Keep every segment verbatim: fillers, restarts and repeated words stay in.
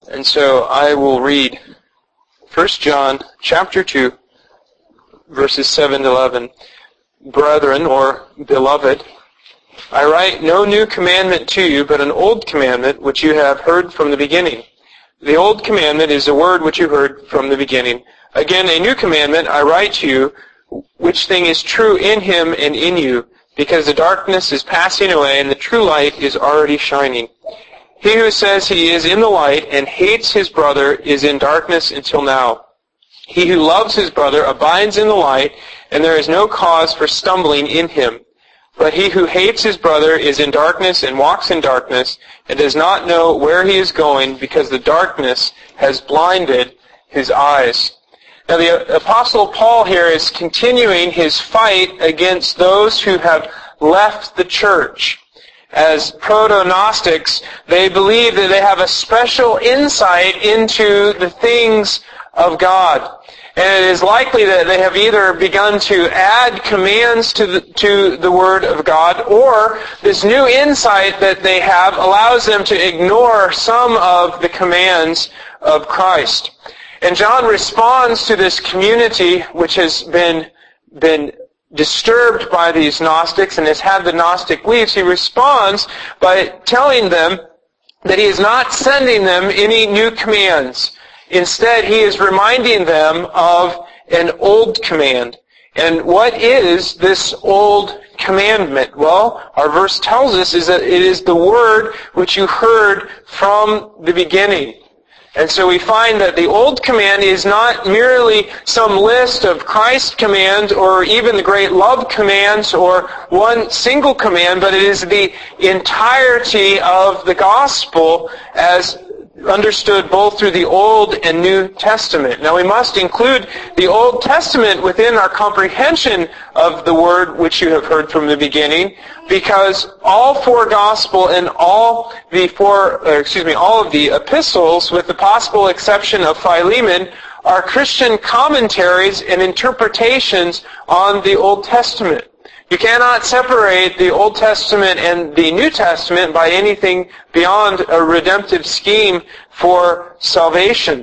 And so I will read First John chapter two, verses seven to eleven. Brethren, or beloved, I write no new commandment to you, but an old commandment which you have heard from the beginning. The old commandment is the word which you heard from the beginning. Again, a new commandment I write to you, which thing is true in him and in you, because the darkness is passing away and the true light is already shining. He who says he is in the light and hates his brother is in darkness until now. He who loves his brother abides in the light, and there is no cause for stumbling in him. But he who hates his brother is in darkness and walks in darkness, and does not know where he is going, because the darkness has blinded his eyes. Now the Apostle Paul here is continuing his fight against those who have left the church. As proto-Gnostics, they believe that they have a special insight into the things of God. And it is likely that they have either begun to add commands to the, to the Word of God, or this new insight that they have allows them to ignore some of the commands of Christ. And John responds to this community which has been, been disturbed by these Gnostics and has had the Gnostic beliefs. He responds by telling them that he is not sending them any new commands. Instead, he is reminding them of an old command. And what is this old commandment? Well, our verse tells us is that it is the word which you heard from the beginning. And so we find that the old command is not merely some list of Christ commands or even the great love commands or one single command, but it is the entirety of the gospel as understood both through the Old and New Testament. Now we must include the Old Testament within our comprehension of the word which you have heard from the beginning, because all four gospel and all the four, or excuse me, all of the epistles, with the possible exception of Philemon, are Christian commentaries and interpretations on the Old Testament. You cannot separate the Old Testament and the New Testament by anything beyond a redemptive scheme for salvation.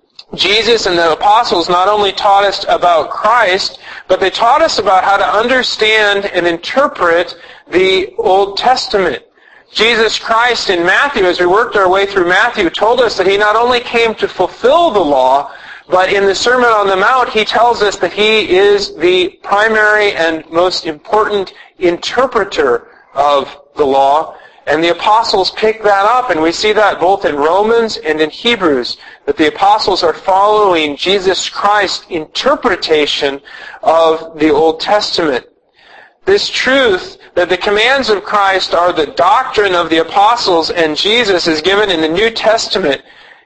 Jesus and the apostles not only taught us about Christ, but they taught us about how to understand and interpret the Old Testament. Jesus Christ in Matthew, as we worked our way through Matthew, told us that he not only came to fulfill the law, but in the Sermon on the Mount, he tells us that he is the primary and most important interpreter of the law. And the apostles pick that up, and we see that both in Romans and in Hebrews, that the apostles are following Jesus Christ's interpretation of the Old Testament. This truth that the commands of Christ are the doctrine of the apostles and Jesus is given in the New Testament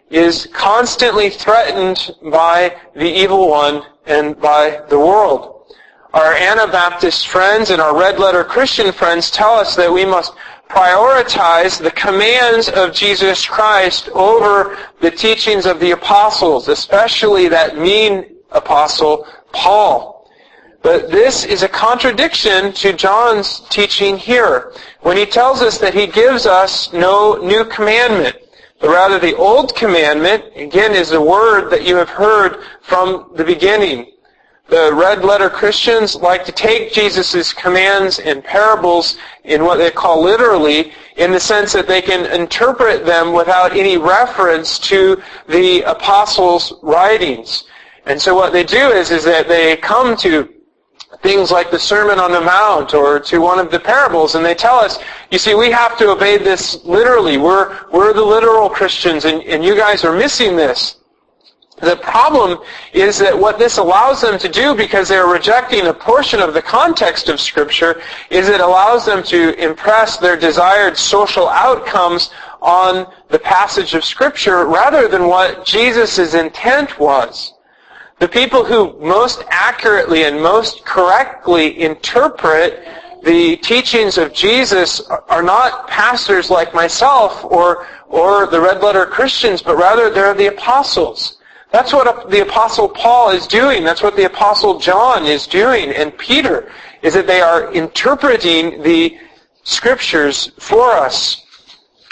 is constantly threatened by the evil one and by the world. Our Anabaptist friends and our red letter Christian friends tell us that we must prioritize the commands of Jesus Christ over the teachings of the apostles, especially that mean apostle Paul. But this is a contradiction to John's teaching here, when he tells us that he gives us no new commandment. But rather the old commandment, again, is the word that you have heard from the beginning. The red letter Christians like to take Jesus' commands and parables in what they call literally, in the sense that they can interpret them without any reference to the apostles' writings. And so what they do is, is that they come to things like the Sermon on the Mount or to one of the parables, and they tell us, you see, we have to obey this literally. We're, we're the literal Christians, and, and you guys are missing this. The problem is that what this allows them to do, because they're rejecting a portion of the context of Scripture, is it allows them to impress their desired social outcomes on the passage of Scripture rather than what Jesus' intent was. The people who most accurately and most correctly interpret the teachings of Jesus are not pastors like myself or, or the red letter Christians, but rather they're the apostles. That's what the Apostle Paul is doing. That's what the Apostle John is doing, and Peter, is that they are interpreting the Scriptures for us.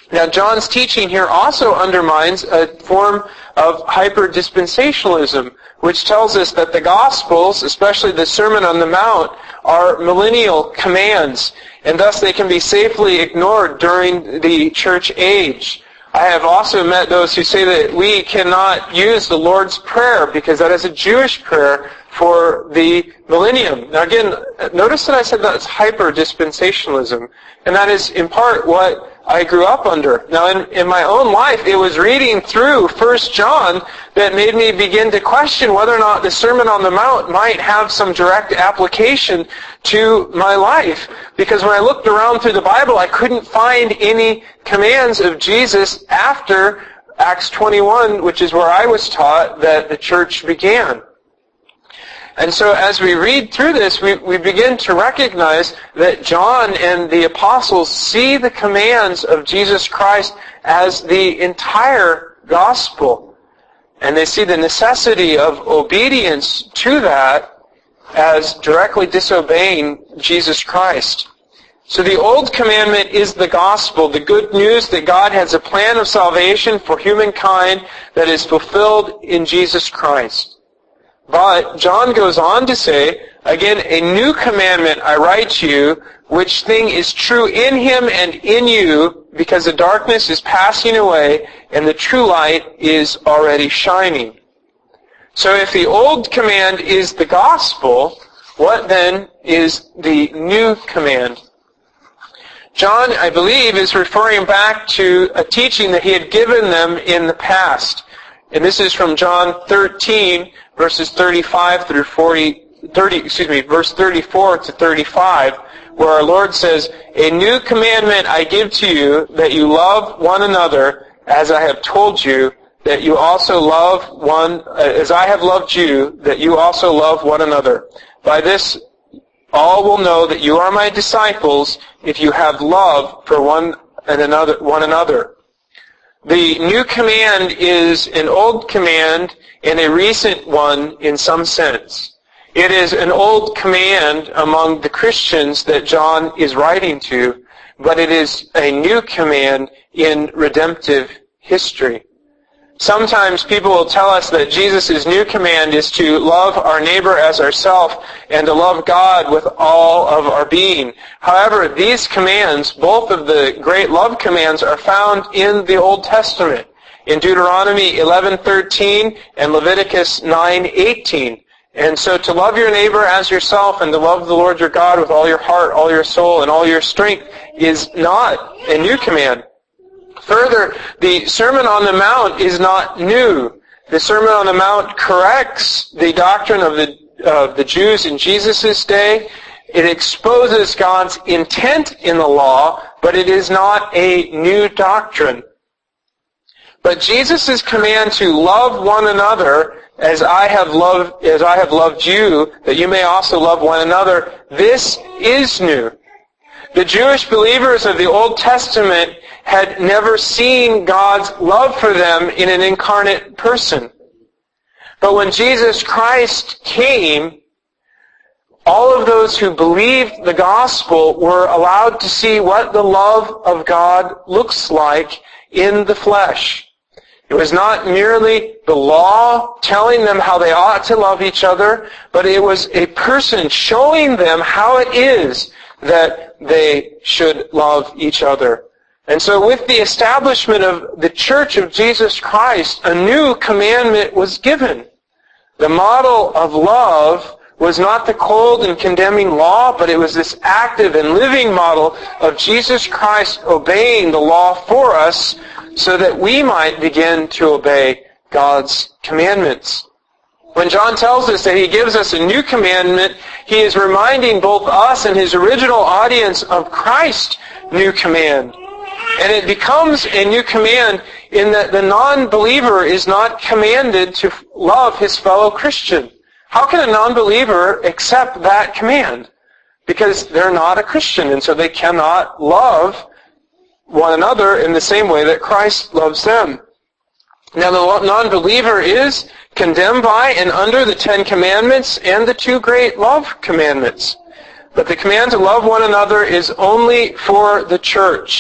Now, John's teaching here also undermines a form of hyper-dispensationalism, which tells us that the Gospels, especially the Sermon on the Mount, are millennial commands, and thus they can be safely ignored during the church age. I have also met those who say that we cannot use the Lord's Prayer because that is a Jewish prayer for the millennium. Now again, notice that I said that's hyper-dispensationalism, and that is in part what I grew up under. Now in, in my own life, it was reading through First John that made me begin to question whether or not the Sermon on the Mount might have some direct application to my life. Because when I looked around through the Bible, I couldn't find any commands of Jesus after Acts twenty-one, which is where I was taught that the church began. And so as we read through this, we, we begin to recognize that John and the apostles see the commands of Jesus Christ as the entire gospel. And they see the necessity of obedience to that as directly disobeying Jesus Christ. So the old commandment is the gospel, the good news that God has a plan of salvation for humankind that is fulfilled in Jesus Christ. But John goes on to say, again, a new commandment I write to you, which thing is true in him and in you, because the darkness is passing away and the true light is already shining. So if the old command is the gospel, what then is the new command? John, I believe, is referring back to a teaching that he had given them in the past. And this is from John thirteen, verses thirty-five through forty, thirty, excuse me, verse thirty-four to thirty-five, where our Lord says, "A new commandment I give to you, that you love one another, as I have told you, that you also love one, as I have loved you, that you also love one another. By this all will know that you are my disciples, if you have love for one and another, one another." The new command is an old command and a recent one in some sense. It is an old command among the Christians that John is writing to, but it is a new command in redemptive history. Sometimes people will tell us that Jesus' new command is to love our neighbor as ourselves and to love God with all of our being. However, these commands, both of the great love commands, are found in the Old Testament, in Deuteronomy eleven thirteen and Leviticus nine eighteen. And so to love your neighbor as yourself and to love the Lord your God with all your heart, all your soul, and all your strength is not a new command. Further, the Sermon on the Mount is not new. The Sermon on the Mount corrects the doctrine of the, of the Jews in Jesus' day. It exposes God's intent in the law, but it is not a new doctrine. But Jesus' command to love one another as I have loved, as I have loved you, that you may also love one another, this is new. The Jewish believers of the Old Testament had never seen God's love for them in an incarnate person. But when Jesus Christ came, all of those who believed the gospel were allowed to see what the love of God looks like in the flesh. It was not merely the law telling them how they ought to love each other, but it was a person showing them how it is that they should love each other. And so with the establishment of the Church of Jesus Christ, a new commandment was given. The model of love was not the cold and condemning law, but it was this active and living model of Jesus Christ obeying the law for us so that we might begin to obey God's commandments. When John tells us that he gives us a new commandment, he is reminding both us and his original audience of Christ's new command. And it becomes a new command in that the non-believer is not commanded to love his fellow Christian. How can a non-believer accept that command? Because they're not a Christian, and so they cannot love one another in the same way that Christ loves them. Now, the non-believer is condemned by and under the Ten Commandments and the two great love commandments. But the command to love one another is only for the church.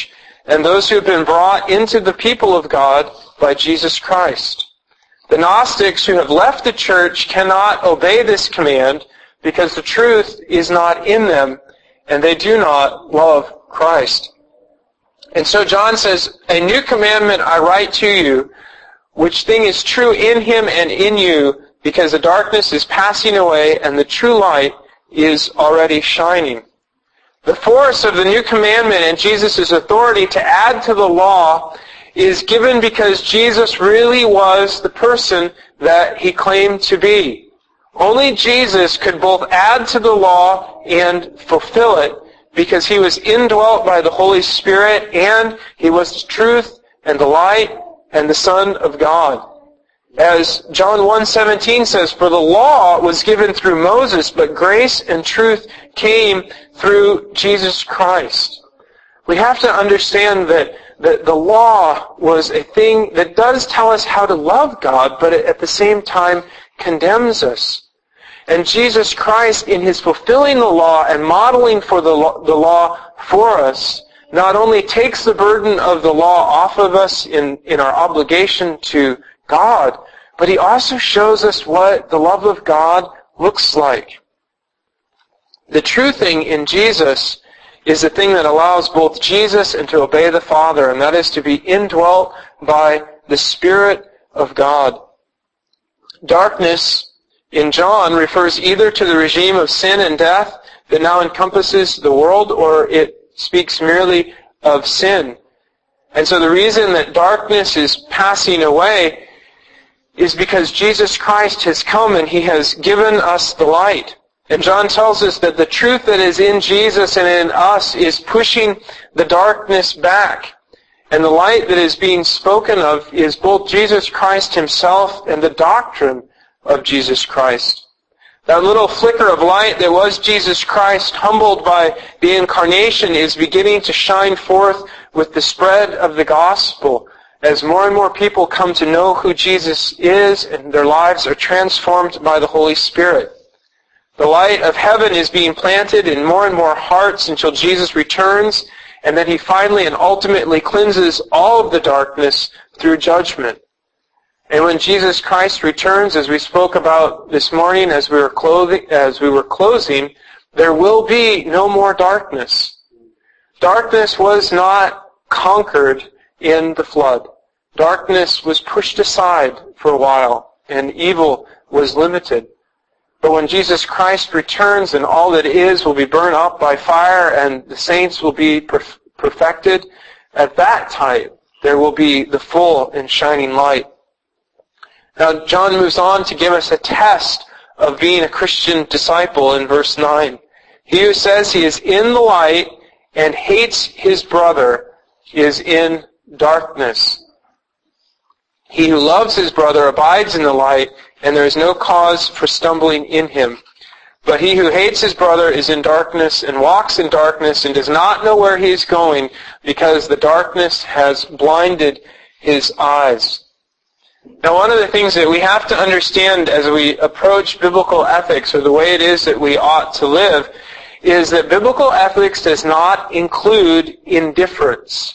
and those who have been brought into the people of God by Jesus Christ. The Gnostics who have left the church cannot obey this command because the truth is not in them, and they do not love Christ. And so John says, "A new commandment I write to you, which thing is true in him and in you, because the darkness is passing away and the true light is already shining." The force of the new commandment and Jesus' authority to add to the law is given because Jesus really was the person that he claimed to be. Only Jesus could both add to the law and fulfill it because he was indwelt by the Holy Spirit and he was the truth and the light and the Son of God. As John one seventeen says, "For the law was given through Moses, but grace and truth came through Jesus Christ." We have to understand that the, the law was a thing that does tell us how to love God, but at the same time condemns us. And Jesus Christ, in his fulfilling the law and modeling for the law, the law for us, not only takes the burden of the law off of us in, in our obligation to God, but he also shows us what the love of God looks like. The true thing in Jesus is the thing that allows both Jesus and to obey the Father, and that is to be indwelt by the Spirit of God. Darkness in John refers either to the regime of sin and death that now encompasses the world, or it speaks merely of sin. And so the reason that darkness is passing away is because Jesus Christ has come and he has given us the light. And John tells us that the truth that is in Jesus and in us is pushing the darkness back. And the light that is being spoken of is both Jesus Christ himself and the doctrine of Jesus Christ. That little flicker of light that was Jesus Christ, humbled by the incarnation, is beginning to shine forth with the spread of the gospel as more and more people come to know who Jesus is and their lives are transformed by the Holy Spirit. The light of heaven is being planted in more and more hearts until Jesus returns, and then he finally and ultimately cleanses all of the darkness through judgment. And when Jesus Christ returns, as we spoke about this morning as we were clothing, as we were closing, there will be no more darkness. Darkness was not conquered in the flood. Darkness was pushed aside for a while, and evil was limited. But when Jesus Christ returns, and all that is will be burned up by fire, and the saints will be perf- perfected, at that time there will be the full and shining light. Now, John moves on to give us a test of being a Christian disciple in verse nine. He who says he is in the light and hates his brother is in darkness. He who loves his brother abides in the light, and there is no cause for stumbling in him. But he who hates his brother is in darkness and walks in darkness and does not know where he is going, because the darkness has blinded his eyes. Now, one of the things that we have to understand as we approach biblical ethics, or the way it is that we ought to live, is that biblical ethics does not include indifference.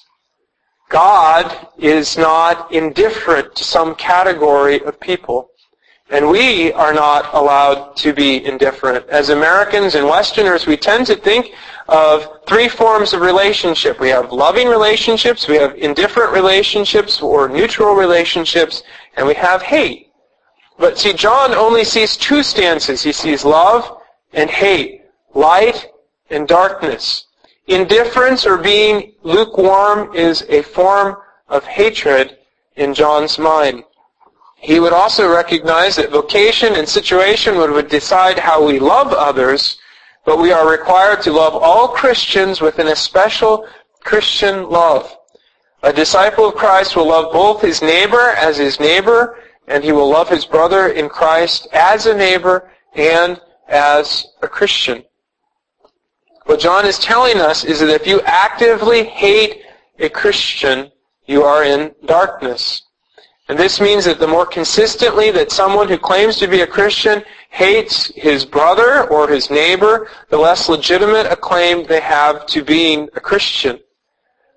God is not indifferent to some category of people. And we are not allowed to be indifferent. As Americans and Westerners, we tend to think of three forms of relationship. We have loving relationships, we have indifferent relationships or neutral relationships, and we have hate. But see, John only sees two stances. He sees love and hate, light and darkness. Indifference or being lukewarm is a form of hatred in John's mind. He would also recognize that vocation and situation would decide how we love others, but we are required to love all Christians with an especial Christian love. A disciple of Christ will love both his neighbor as his neighbor, and he will love his brother in Christ as a neighbor and as a Christian. What John is telling us is that if you actively hate a Christian, you are in darkness. And this means that the more consistently that someone who claims to be a Christian hates his brother or his neighbor, the less legitimate a claim they have to being a Christian.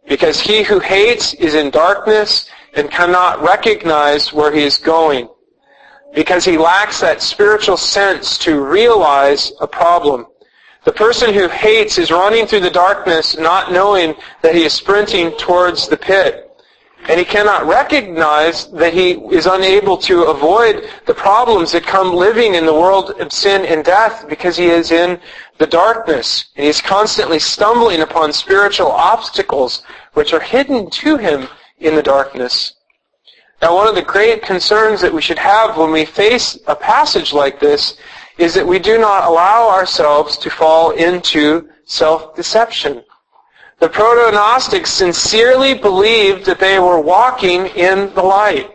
because he who hates is in darkness and cannot recognize where he is going, because he lacks that spiritual sense to realize a problem. The person who hates is running through the darkness, not knowing that he is sprinting towards the pit. And he cannot recognize that he is unable to avoid the problems that come living in the world of sin and death because he is in the darkness. And he's constantly stumbling upon spiritual obstacles which are hidden to him in the darkness. Now, one of the great concerns that we should have when we face a passage like this is that we do not allow ourselves to fall into self-deception. The proto-Gnostics sincerely believed that they were walking in the light.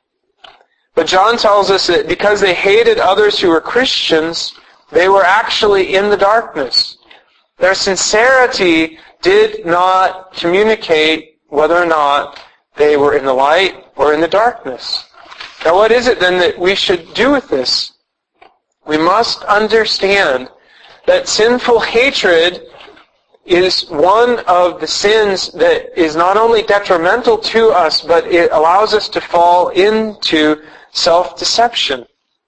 But John tells us that because they hated others who were Christians, they were actually in the darkness. Their sincerity did not communicate whether or not they were in the light or in the darkness. Now, what is it then that we should do with this? We must understand that sinful hatred is one of the sins that is not only detrimental to us, but it allows us to fall into self-deception.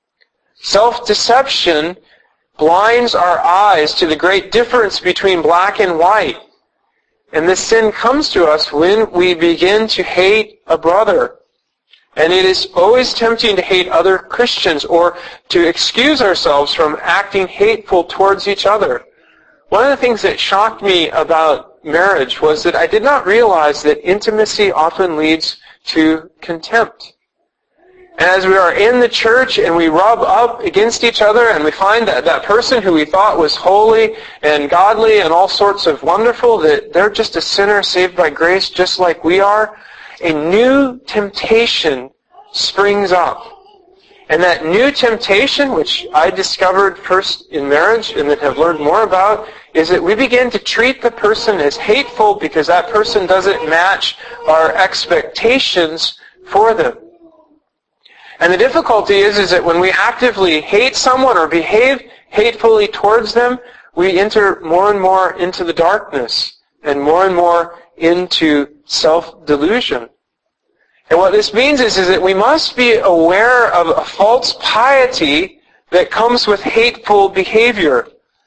Self-deception blinds our eyes to the great difference between black and white. And this sin comes to us when we begin to hate a brother. And it is always tempting to hate other Christians or to excuse ourselves from acting hateful towards each other. One of the things that shocked me about marriage was that I did not realize that intimacy often leads to contempt. And as we are in the church and we rub up against each other and we find that that person who we thought was holy and godly and all sorts of wonderful, that they're just a sinner saved by grace just like we are, a new temptation springs up. And that new temptation, which I discovered first in marriage and that have learned more about, is that we begin to treat the person as hateful because that person doesn't match our expectations for them. And the difficulty is, is that when we actively hate someone or behave hatefully towards them, we enter more and more into the darkness and more and more into self-delusion. And what this means is, is that we must be aware of a false piety that comes with hateful behavior.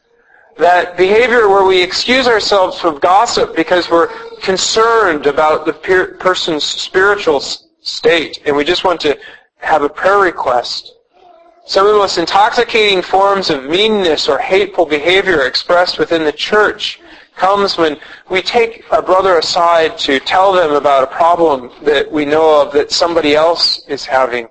That behavior where we excuse ourselves from gossip because we're concerned about the per- person's spiritual state and we just want to have a prayer request. Some of the most intoxicating forms of meanness or hateful behavior expressed within the church comes when we take a brother aside to tell them about a problem that we know of that somebody else is having.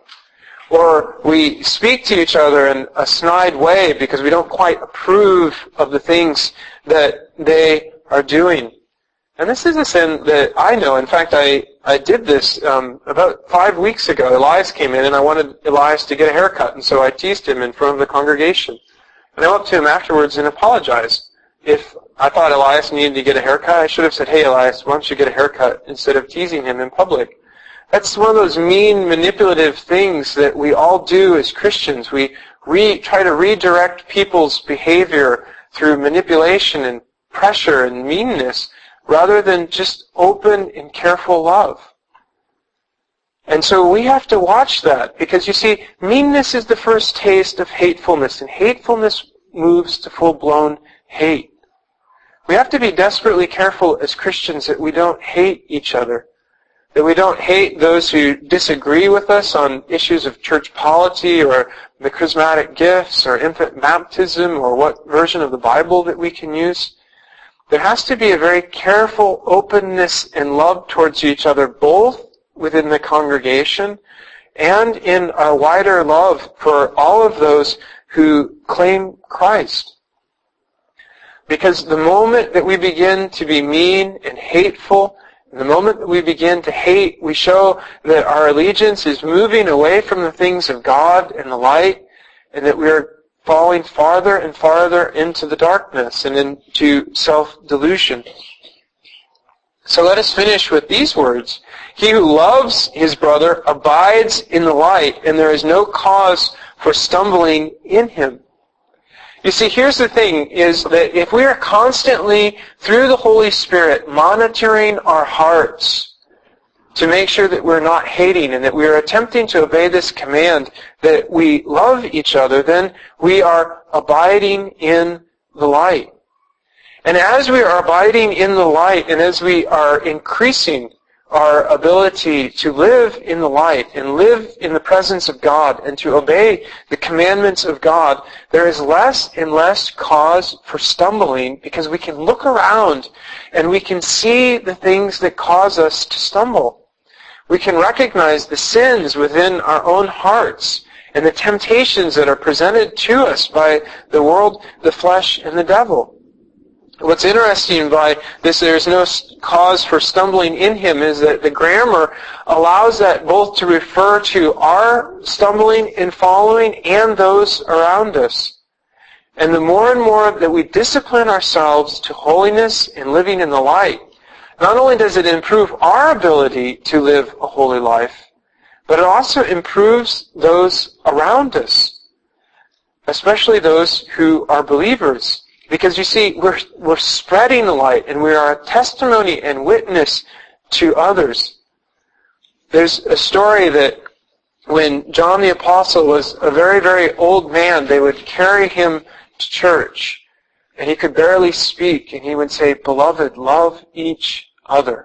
Or we speak to each other in a snide way because we don't quite approve of the things that they are doing. And this is a sin that I know. In fact, I, I did this um, about five weeks ago. Elias came in and I wanted Elias to get a haircut. And so I teased him in front of the congregation. And I went up to him afterwards and apologized. If I thought Elias needed to get a haircut, I should have said, "Hey, Elias, why don't you get a haircut?" instead of teasing him in public. That's one of those mean, manipulative things that we all do as Christians. We re- try to redirect people's behavior through manipulation and pressure and meanness rather than just open and careful love. And so we have to watch that because, you see, meanness is the first taste of hatefulness, and hatefulness moves to full-blown hate. We have to be desperately careful as Christians that we don't hate each other, that we don't hate those who disagree with us on issues of church polity or the charismatic gifts or infant baptism or what version of the Bible that we can use. There has to be a very careful openness and love towards each other, both within the congregation and in our wider love for all of those who claim Christ. Because the moment that we begin to be mean and hateful, the moment that we begin to hate, we show that our allegiance is moving away from the things of God and the light, and that we are falling farther and farther into the darkness and into self-delusion. So let us finish with these words. He who loves his brother abides in the light, and there is no cause for stumbling in him. You see, here's the thing, is that if we are constantly, through the Holy Spirit, monitoring our hearts to make sure that we're not hating and that we are attempting to obey this command that we love each other, then we are abiding in the light. And as we are abiding in the light and as we are increasing our ability to live in the light and live in the presence of God and to obey the commandments of God, there is less and less cause for stumbling because we can look around and we can see the things that cause us to stumble. We can recognize the sins within our own hearts and the temptations that are presented to us by the world, the flesh, and the devil. What's interesting by this, there's no cause for stumbling in him, is that the grammar allows that both to refer to our stumbling and following and those around us. And the more and more that we discipline ourselves to holiness and living in the light, not only does it improve our ability to live a holy life, but it also improves those around us, especially those who are believers. Because you see, we're, we're spreading the light, and we are a testimony and witness to others. There's a story that when John the Apostle was a very, very old man, they would carry him to church, and he could barely speak, and he would say, "Beloved, love each other."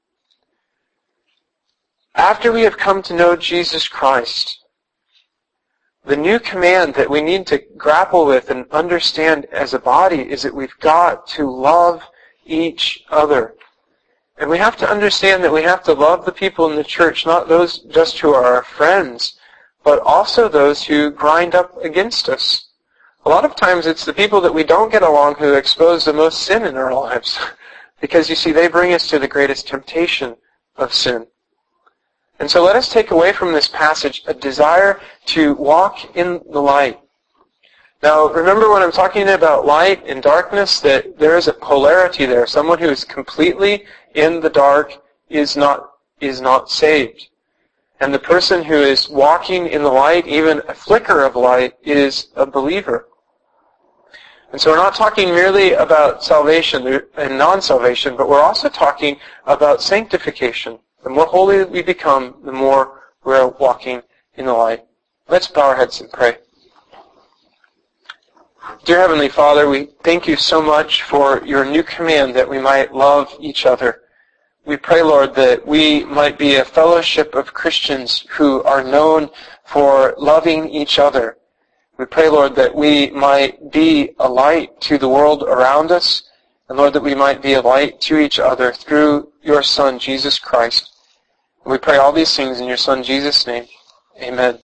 After we have come to know Jesus Christ, the new command that we need to grapple with and understand as a body is that we've got to love each other. And we have to understand that we have to love the people in the church, not those just who are our friends, but also those who grind up against us. A lot of times it's the people that we don't get along who expose the most sin in our lives. Because, you see, they bring us to the greatest temptation of sin. And so let us take away from this passage a desire to walk in the light. Now, remember when I'm talking about light and darkness, that there is a polarity there. Someone who is completely in the dark is not, is not saved. And the person who is walking in the light, even a flicker of light, is a believer. And so we're not talking merely about salvation and non-salvation, but we're also talking about sanctification. The more holy we become, the more we're walking in the light. Let's bow our heads and pray. Dear Heavenly Father, we thank you so much for your new command that we might love each other. We pray, Lord, that we might be a fellowship of Christians who are known for loving each other. We pray, Lord, that we might be a light to the world around us, and Lord, that we might be a light to each other through your Son, Jesus Christ. And we pray all these things in your Son, Jesus' name. Amen.